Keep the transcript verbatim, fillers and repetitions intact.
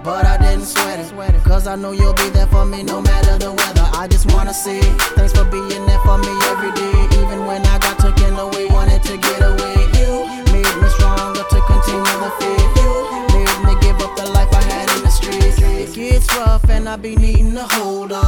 but I didn't sweat it. Cause I know you'll be there for me no matter the weather. I just wanna say thanks for being there for me every day. Even when I got taken away, wanted to get away. You made me stronger to continue the faith. You made me give up the life I had in the streets. It gets rough and I be needing to hold on.